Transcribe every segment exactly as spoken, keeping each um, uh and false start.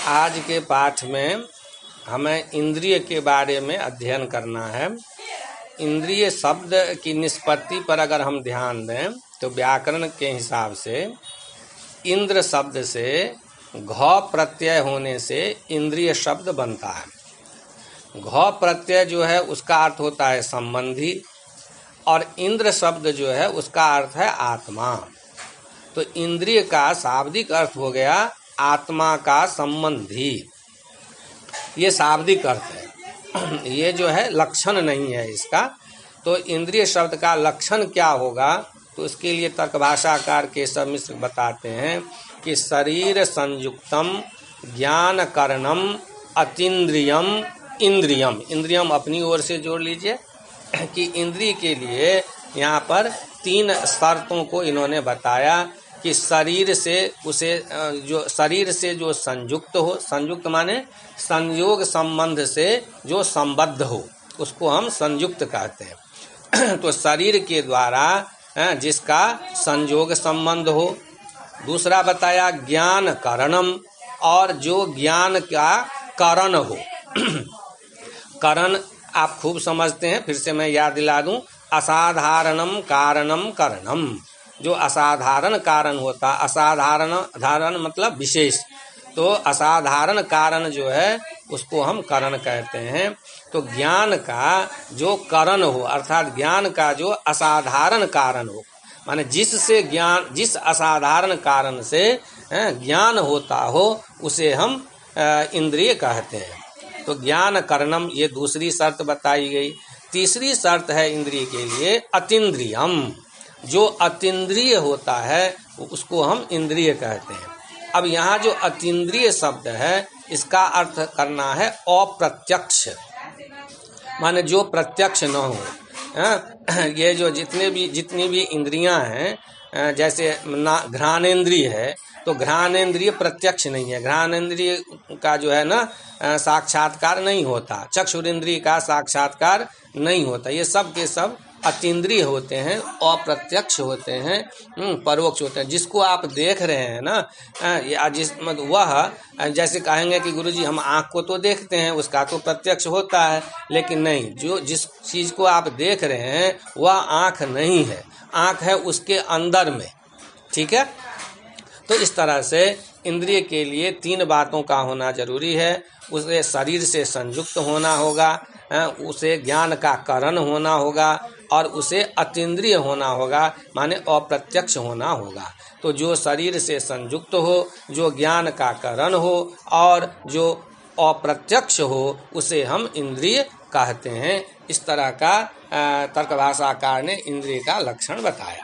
आज के पाठ में हमें इंद्रिय के बारे में अध्ययन करना है। इंद्रिय शब्द की निष्पत्ति पर अगर हम ध्यान दें तो व्याकरण के हिसाब से इंद्र शब्द से घ प्रत्यय होने से इंद्रिय शब्द बनता है। घ प्रत्यय जो है उसका अर्थ होता है संबंधी और इंद्र शब्द जो है उसका अर्थ है आत्मा। तो इंद्रिय का शाब्दिक अर्थ हो गया आत्मा का संबंधी। ये शाब्दिक अर्थ है, ये जो है लक्षण नहीं है इसका। तो इंद्रिय शब्द का लक्षण क्या होगा तो इसके लिए तर्क भाषाकार केशव मिश्र बताते हैं कि शरीर संयुक्तम ज्ञान करणम अतीन्द्रियम इंद्रियम। इंद्रियम अपनी ओर से जोड़ लीजिए कि इंद्रिय के लिए यहाँ पर तीन शर्तों को इन्होंने बताया कि शरीर से उसे जो शरीर से जो संयुक्त हो, संयुक्त माने संयोग संबंध से जो संबद्ध हो उसको हम संयुक्त कहते हैं। तो शरीर के द्वारा जिसका संयोग संबंध हो। दूसरा बताया ज्ञान करणम, और जो ज्ञान का कारण हो। कारण आप खूब समझते हैं, फिर से मैं याद दिला दूं, असाधारणम कारणम करणम। जो असाधारण कारण होता, असाधारण धारण मतलब विशेष, तो असाधारण कारण जो है उसको हम कारण कहते हैं। तो ज्ञान का जो कारण हो अर्थात ज्ञान का जो असाधारण कारण हो, माने जिससे ज्ञान, जिस असाधारण कारण से ज्ञान होता हो उसे हम इंद्रिय कहते हैं। तो ज्ञान करणम ये दूसरी शर्त बताई गई। तीसरी शर्त है इंद्रिय के लिए अतीन्द्रियम। जो अतीन्द्रिय होता है उसको हम इंद्रिय कहते हैं। अब यहाँ जो अतीन्द्रिय शब्द है इसका अर्थ करना है अप्रत्यक्ष, माने जो प्रत्यक्ष न हो। ये जो जितने भी जितनी भी इंद्रियां हैं, जैसे घ्राणेन्द्रिय है तो घ्राणेन्द्रिय प्रत्यक्ष नहीं है, घ्राणेन्द्रिय का जो है ना साक्षात्कार नहीं होता, चक्षुरेंद्रिय का साक्षात्कार नहीं होता। ये सब के सब अतीन्द्रिय होते हैं, अप्रत्यक्ष होते हैं, परोक्ष होते हैं। जिसको आप देख रहे हैं ना, या जिस मतलब वह जैसे कहेंगे कि गुरुजी हम आँख को तो देखते हैं, उसका तो प्रत्यक्ष होता है, लेकिन नहीं, जो जिस चीज को आप देख रहे हैं वह आँख नहीं है, आँख है उसके अंदर में। ठीक है। तो इस तरह से इंद्रिय के लिए तीन बातों का होना जरूरी है। उसे शरीर से संयुक्त होना होगा, उसे ज्ञान का कारण होना होगा और उसे अतीन्द्रिय होना होगा, माने अप्रत्यक्ष होना होगा। तो जो शरीर से संयुक्त हो, जो ज्ञान का कारण हो और जो अप्रत्यक्ष हो उसे हम इंद्रिय कहते हैं। इस तरह का तर्क भाषाकार ने इंद्रिय का लक्षण बताया।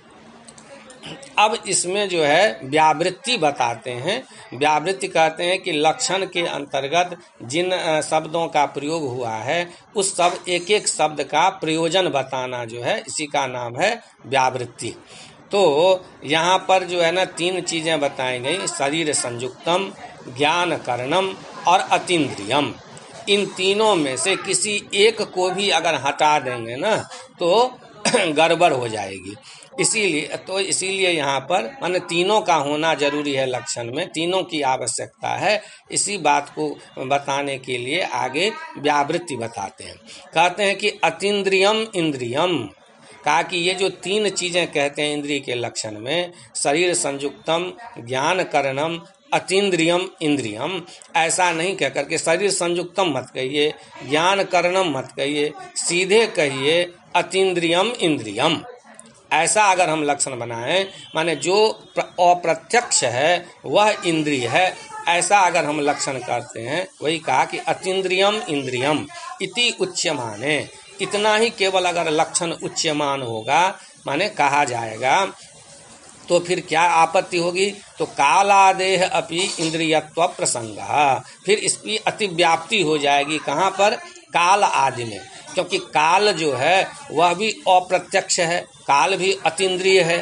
अब इसमें जो है व्यावृत्ति बताते हैं। व्यावृत्ति कहते हैं कि लक्षण के अंतर्गत जिन शब्दों का प्रयोग हुआ है उस सब एक एक शब्द का प्रयोजन बताना जो है इसी का नाम है व्यावृत्ति। तो यहाँ पर जो है ना तीन चीजें बताई गई, शरीर संयुक्तम, ज्ञान करणम और अतीन्द्रियम। इन तीनों में से किसी एक को भी अगर हटा देंगे ना तो गड़बड़ हो जाएगी। इसीलिए तो इसीलिए यहाँ पर माने तीनों का होना जरूरी है, लक्षण में तीनों की आवश्यकता है। इसी बात को बताने के लिए आगे व्यावृत्ति बताते हैं। कहते हैं कि अतीन्द्रियम इंद्रियम, कहा कि ये जो तीन चीजें कहते हैं इंद्रिय के लक्षण में, शरीर संयुक्तम, ज्ञान करणम, अतीन्द्रियम इंद्रियम, ऐसा नहीं कह करके शरीर संयुक्तम मत कहिए, ज्ञान करणम मत कहिए, सीधे कहिए अतीन्द्रियम इंद्रियम। ऐसा अगर हम लक्षण बनाएं, माने जो अप्रत्यक्ष है वह इंद्रिय है, ऐसा अगर हम लक्षण करते हैं, वही कहा कि अतीन्द्रियम इंद्रियम इति उच्यमाने। इतना ही केवल अगर लक्षण उच्यमान होगा माने कहा जाएगा तो फिर क्या आपत्ति होगी? तो कालादेह अपि इंद्रियत्व प्रसंग, फिर इसकी अतिव्याप्ति हो जाएगी। कहाँ पर? काल आदि में, क्योंकि काल जो है वह भी अप्रत्यक्ष है, काल भी अतीन्द्रिय है।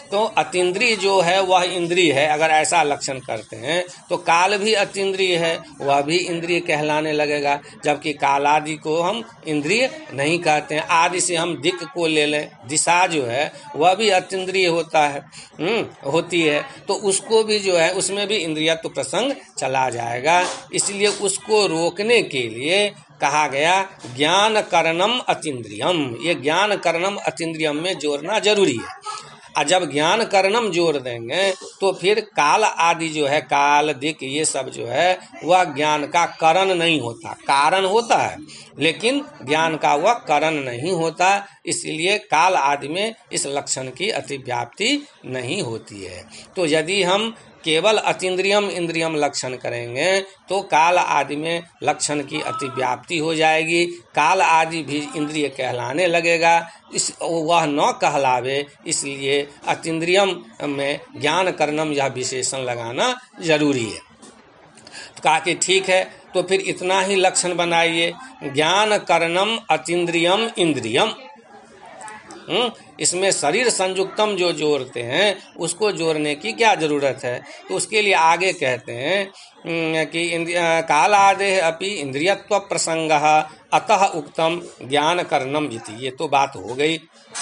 तो अतीन्द्रिय जो है वह इंद्रिय है, अगर ऐसा लक्षण करते हैं तो काल भी अतीन्द्रिय है, वह भी इंद्रिय कहलाने लगेगा, जबकि काल आदि को हम इंद्रिय नहीं कहते हैं। आदि से हम दिक् को ले लें, दिशा जो है वह भी अतीन्द्रिय होता है, हम्म होती है, तो उसको भी जो है उसमें भी इंद्रियत्व तो प्रसंग चला जाएगा। इसलिए उसको रोकने के लिए कहा गया ज्ञान करणम अतीन्द्रियम। ये ज्ञान करणम अतीन्द्रियम में जोड़ना जरूरी है। और जब ज्ञान करणम जोड़ देंगे तो फिर काल आदि जो है, काल दिक् ये सब जो है वह ज्ञान का करण नहीं होता, कारण होता है लेकिन ज्ञान का वह करण नहीं होता। इसलिए काल आदि में इस लक्षण की अतिव्याप्ति नहीं होती है। तो यदि हम केवल अतीन्द्रियम इंद्रियम लक्षण करेंगे तो काल आदि में लक्षण की अतिव्याप्ति हो जाएगी, काल आदि भी इंद्रिय कहलाने लगेगा, इस वह न कहलावे, इसलिए अतीन्द्रियम में ज्ञान करणम यह विशेषण लगाना जरूरी है। तो कहा कि ठीक है, तो फिर इतना ही लक्षण बनाइए, ज्ञान करणम अतीन्द्रियम इंद्रियम। हम्म इसमें शरीर संयुक्तम जो जोड़ते हैं उसको जोड़ने की क्या जरूरत है? तो उसके लिए आगे कहते हैं कि काल आदेह अपि इंद्रियत्व प्रसंगः अतः उक्तम ज्ञान करणम इति। ये तो बात हो गई।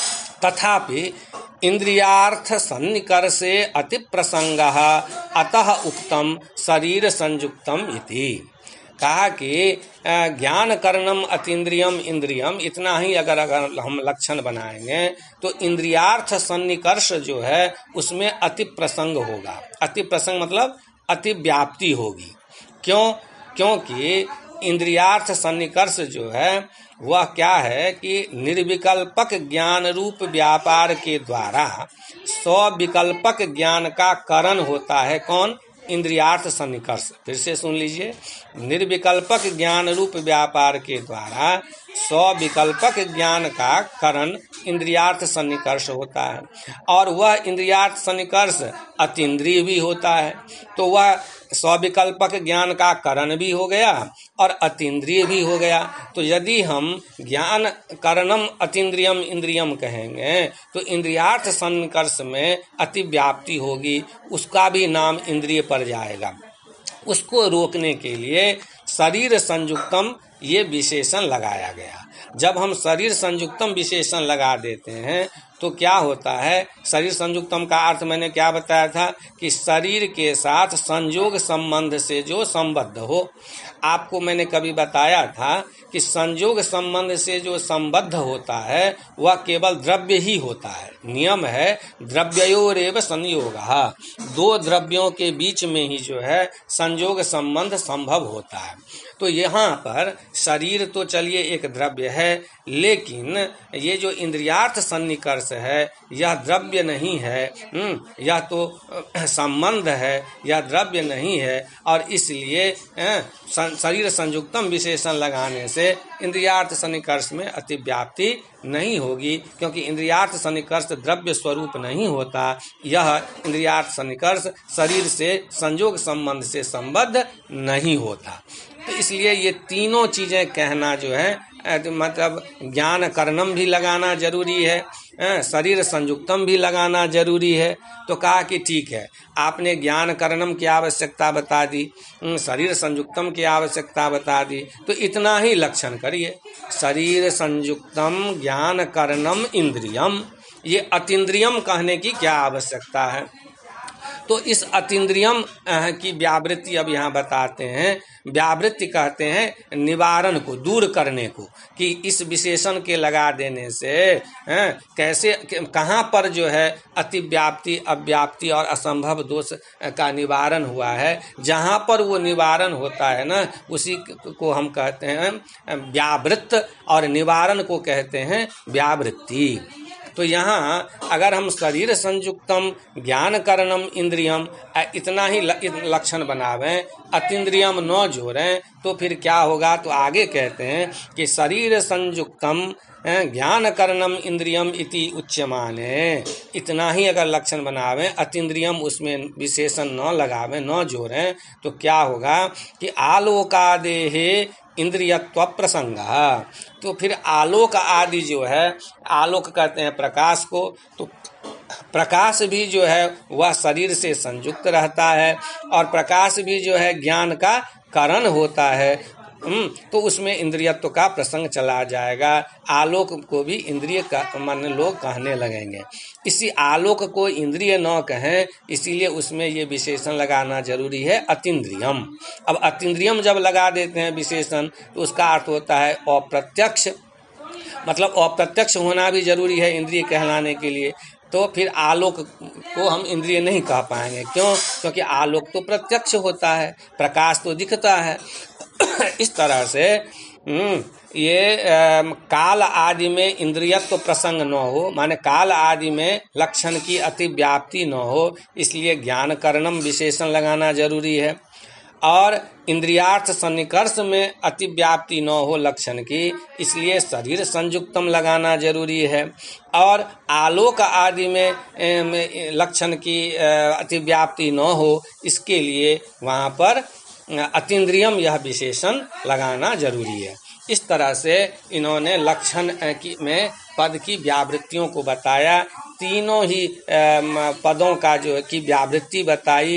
तथापि इंद्रियार्थ सन्निकर्षे अति प्रसंगः अतः उक्तम शरीर संयुक्तम इति। कहा कि ज्ञान करणम अतीन्द्रियम इंद्रियम, इतना ही अगर अगर हम लक्षण बनाएंगे तो इंद्रियार्थ सन्निकर्ष जो है उसमें अति प्रसंग होगा। अति प्रसंग मतलब अति व्याप्ति होगी। क्यों? क्योंकि इंद्रियार्थ सन्निकर्ष जो है वह क्या है कि निर्विकल्पक ज्ञान रूप व्यापार के द्वारा सविकल्पक ज्ञान का करण होता है। कौन? इंद्रियार्थ सन्निकर्ष। फिर से सुन लीजिए, निर्विकल्पक ज्ञान रूप व्यापार के द्वारा सविकल्पक ज्ञान का करण इंद्रियार्थ सन्निकर्ष होता है, और वह इंद्रियार्थ सन्निकर्ष अतीन्द्रिय भी होता है। तो वह सविकल्पक ज्ञान का करण भी हो गया और अतीन्द्रिय भी हो गया। तो यदि हम ज्ञान करणम अतीन्द्रियम इंद्रियम कहेंगे तो इंद्रियार्थ सन्निकर्ष में अतिव्याप्ति होगी, उसका भी नाम इंद्रिय पड़ जाएगा। उसको रोकने के लिए शरीर संयुक्तम ये विशेषण लगाया गया। जब हम शरीर संयुक्तम विशेषण लगा देते हैं तो क्या होता है? शरीर संयुक्तम का अर्थ मैंने क्या बताया था कि शरीर के साथ संयोग संबंध से जो संबद्ध हो। आपको मैंने कभी बताया था कि संयोग संबंध से जो संबद्ध होता है वह केवल द्रव्य ही होता है। नियम है द्रव्योरेव संयोगः, दो द्रव्यों के बीच में ही जो है संयोग संबंध संभव होता है। तो यहाँ पर शरीर तो चलिए एक द्रव्य है, लेकिन ये जो इंद्रियार्थ सन्निकर्ष है यह द्रव्य नहीं है, यह तो संबंध है, यह द्रव्य नहीं है। और इसलिए शरीर संयुक्तम विशेषण लगाने से इंद्रियार्थ सन्निकर्ष में अतिव्याप्ति नहीं होगी, क्योंकि इंद्रियार्थ सन्निकर्ष द्रव्य स्वरूप नहीं होता। यह इंद्रियार्थ सन्निकर्ष शरीर से संयोग संबंध से संबद्ध नहीं होता। तो इसलिए ये तीनों चीजें कहना जो है मतलब ज्ञान करणम भी लगाना जरूरी है, शरीर संयुक्तम भी लगाना जरूरी है। तो कहा कि ठीक है, आपने ज्ञान करणम की आवश्यकता बता दी, शरीर संयुक्तम की आवश्यकता बता दी, तो इतना ही लक्षण करिए, शरीर संयुक्तम ज्ञान करणम इंद्रियम। ये अतीन्द्रियम कहने की क्या आवश्यकता है? तो इस अतीन्द्रियम की व्यावृत्ति अब यहाँ बताते हैं। व्यावृत्ति कहते हैं निवारण को, दूर करने को, कि इस विशेषण के लगा देने से हैं, कैसे कहाँ पर जो है अतिव्याप्ति अव्याप्ति और असंभव दोष का निवारण हुआ है। जहाँ पर वो निवारण होता है ना, उसी को हम कहते हैं व्यावृत्त, और निवारण को कहते हैं व्यावृत्ति। तो यहाँ अगर हम शरीर संयुक्तम ज्ञान करणम इंद्रियम इतना ही लक्षण बनावें, अतीन्द्रियम न जोड़ें, तो फिर क्या होगा? तो आगे कहते हैं कि शरीर संयुक्तम ज्ञान करणम इंद्रियम इति उच्यमाने। इतना ही अगर लक्षण बनावें, अतीन्द्रियम उसमें विशेषण न लगावें, न जोड़ें, तो क्या होगा कि आलोकादेहे इंद्रियत्व प्रसंग। तो फिर आलोक आदि जो है, आलोक कहते हैं प्रकाश को, तो प्रकाश भी जो है वह शरीर से संयुक्त रहता है और प्रकाश भी जो है ज्ञान का कारण होता है। तो उसमें इंद्रियत्व का प्रसंग चला जाएगा। आलोक को भी इंद्रिय का मन लोग कहने लगेंगे। इसी आलोक को इंद्रिय न कहें, इसीलिए उसमें ये विशेषण लगाना जरूरी है, अतीन्द्रियम। अब अतीन्द्रियम जब लगा देते हैं विशेषण तो उसका अर्थ होता है अप्रत्यक्ष, मतलब अप्रत्यक्ष होना भी जरूरी है इंद्रिय कहलाने के लिए। तो फिर आलोक को हम इंद्रिय नहीं कह पाएंगे। क्यों? क्योंकि आलोक तो प्रत्यक्ष होता है, प्रकाश तो दिखता है। इस तरह से ये काल आदि में इंद्रियत्व प्रसंग न हो, माने काल आदि में लक्षण की अतिव्याप्ति न हो, इसलिए ज्ञान करणम विशेषण लगाना जरूरी है। और इंद्रियार्थ सन्निकर्ष में अतिव्याप्ति न हो लक्षण की, इसलिए शरीर संयुक्तम लगाना जरूरी है। और आलोक आदि में लक्षण की अतिव्याप्ति न हो, इसके लिए वहाँ पर अतीन्द्रियम यह विशेषण लगाना जरूरी है। इस तरह से इन्होंने लक्षण की में पद की व्यावृत्तियों को बताया। तीनों ही पदों का जो है की व्यावृत्ति बताई।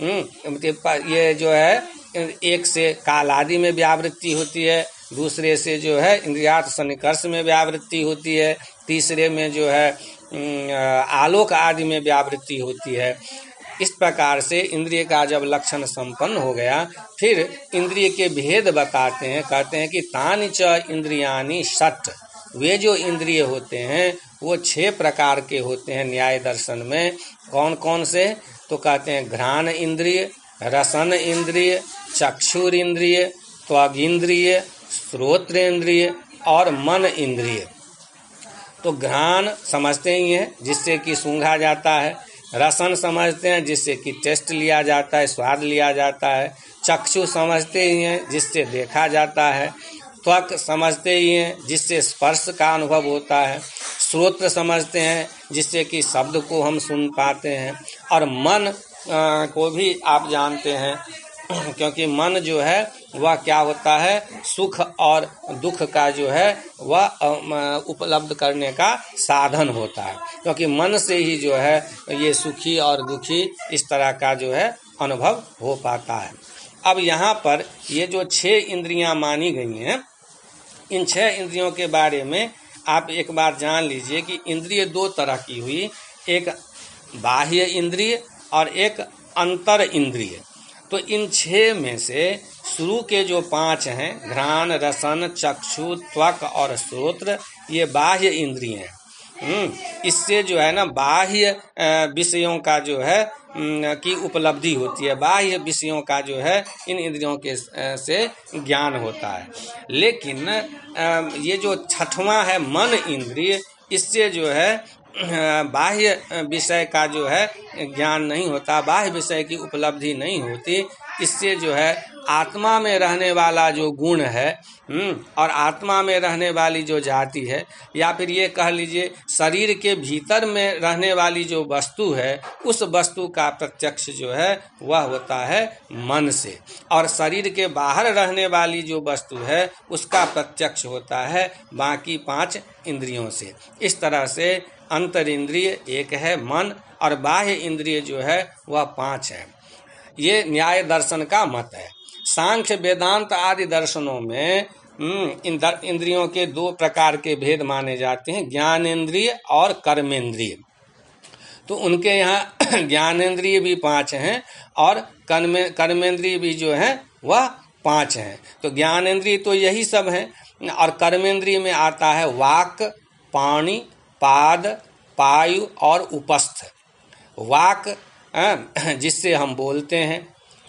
ये जो है एक से काल आदि में व्यावृत्ति होती है, दूसरे से जो है इंद्रियार्थ सन्निकर्ष में व्यावृत्ति होती है, तीसरे में जो है आलोक आदि में व्यावृत्ति होती है। इस प्रकार से इंद्रिय का जब लक्षण संपन्न हो गया, फिर इंद्रिय के भेद बताते हैं। कहते हैं कि तानि च इंद्रियानि षट्, वे जो इंद्रिय होते हैं वो छह प्रकार के होते हैं न्याय दर्शन में। कौन कौन से? तो कहते हैं घ्राण इंद्रिय, रसन इंद्रिय, चक्षुर इंद्रिय, त्वग इंद्रिय, श्रोत्र इंद्रिय और मन इंद्रिय। तो घ्राण समझते ही हैं, जिससे कि सूंघा जाता है। रसन समझते हैं, जिससे कि टेस्ट लिया जाता है, स्वाद लिया जाता है। चक्षु समझते ही हैं, जिससे देखा जाता है। त्वक समझते ही हैं, जिससे स्पर्श का अनुभव होता है। श्रोत्र समझते हैं, जिससे कि शब्द को हम सुन पाते हैं। और मन आ, को भी आप जानते हैं, क्योंकि मन जो है वह क्या होता है, सुख और दुख का जो है वह उपलब्ध करने का साधन होता है। क्योंकि मन से ही जो है ये सुखी और दुखी इस तरह का जो है अनुभव हो पाता है। अब यहाँ पर ये जो छह इंद्रियां मानी गई हैं, इन छह इंद्रियों के बारे में आप एक बार जान लीजिए कि इंद्रिय दो तरह की हुई, एक बाह्य इंद्रिय और एक अंतर इंद्रिय। तो इन छह में से शुरू के जो पांच हैं, घ्राण, रसन, चक्षु, त्वक और श्रोत्र, ये बाह्य इंद्रिय हैं। हम्म इससे जो है ना बाह्य विषयों का जो है की उपलब्धि होती है, बाह्य विषयों का जो है इन इंद्रियों के से ज्ञान होता है। लेकिन ये जो छठवां है मन इंद्रिय, इससे जो है बाह्य विषय का जो है ज्ञान नहीं होता, बाह्य विषय की उपलब्धि नहीं होती। इससे जो है आत्मा में रहने वाला जो गुण है और आत्मा में रहने वाली जो जाति है, या फिर ये कह लीजिए शरीर के भीतर में रहने वाली जो वस्तु है, उस वस्तु का प्रत्यक्ष जो है वह होता है मन से। और शरीर के बाहर रहने वाली जो वस्तु है उसका प्रत्यक्ष होता है बाकी पांच इंद्रियों से। इस तरह से अंतर इंद्रिय एक है मन, और बाह्य इंद्रिय जो है वह पांच है। ये न्याय दर्शन का मत है। सांख्य, वेदांत आदि दर्शनों में इन इंद्रियों के दो प्रकार के भेद माने जाते हैं, ज्ञानेंद्रिय और कर्मेंद्रिय। तो उनके यहाँ ज्ञानेंद्रिय भी पांच हैं और कर्मे कर्मेंद्रिय भी जो है वह पांच हैं। तो ज्ञानेंद्रिय तो यही सब हैं, और कर्मेंद्रिय में आता है वाक, पाणि, पाद, पायु और उपस्थ। वाक जिससे हम बोलते हैं,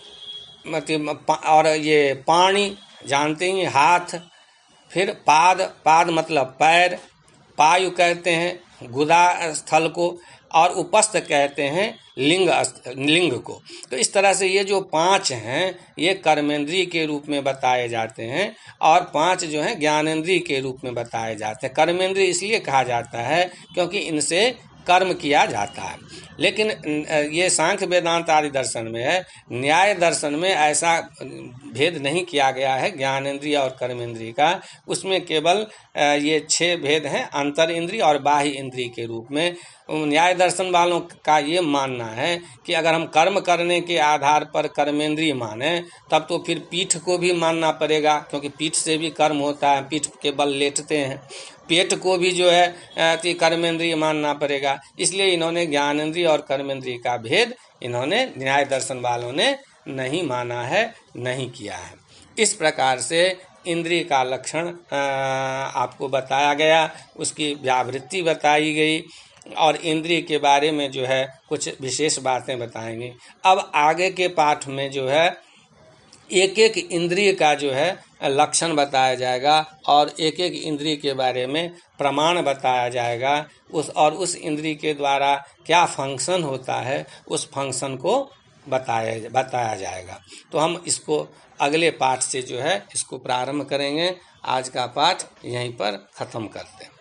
मतलब, और ये पाणि जानते हैं हाथ, फिर पाद, पाद मतलब पैर, पायु कहते हैं गुदा स्थल को, और उपस्थ कहते हैं लिंग लिंग को। तो इस तरह से ये जो पांच हैं ये कर्मेंद्रिय के रूप में बताए जाते हैं, और पांच जो हैं ज्ञानेंद्रिय के रूप में बताए जाते हैं। कर्मेंद्रिय इसलिए कहा जाता है क्योंकि इनसे कर्म किया जाता है। लेकिन ये सांख्य, वेदांत आदि दर्शन में है। न्याय दर्शन में ऐसा भेद नहीं किया गया है ज्ञानेंद्रिय और कर्मेंद्रिय का। उसमें केवल ये छह भेद हैं अंतर इंद्रिय और बाह्य इंद्रिय के रूप में। न्याय दर्शन वालों का ये मानना है कि अगर हम कर्म करने के आधार पर कर्मेंद्रिय माने तब तो फिर पीठ को भी मानना पड़ेगा, क्योंकि पीठ से भी कर्म होता है, पीठ के बल लेटते हैं। पेट को भी जो है कर्मेंद्रिय मानना पड़ेगा। इसलिए इन्होंने ज्ञानेंद्रिय और कर्मेंद्रिय का भेद इन्होंने न्याय दर्शन वालों ने नहीं माना है, नहीं किया है। इस प्रकार से इंद्रिय का लक्षण आपको बताया गया, उसकी व्यावृत्ति बताई गई और इंद्रिय के बारे में जो है कुछ विशेष बातें बताएंगे। अब आगे के पाठ में जो है एक एक इंद्रिय का जो है लक्षण बताया जाएगा और एक एक इंद्रिय के बारे में प्रमाण बताया जाएगा, उस और उस इंद्रिय के द्वारा क्या फंक्शन होता है उस फंक्शन को बताया बताया जाएगा। तो हम इसको अगले पाठ से जो है इसको प्रारंभ करेंगे। आज का पाठ यहीं पर ख़त्म करते हैं।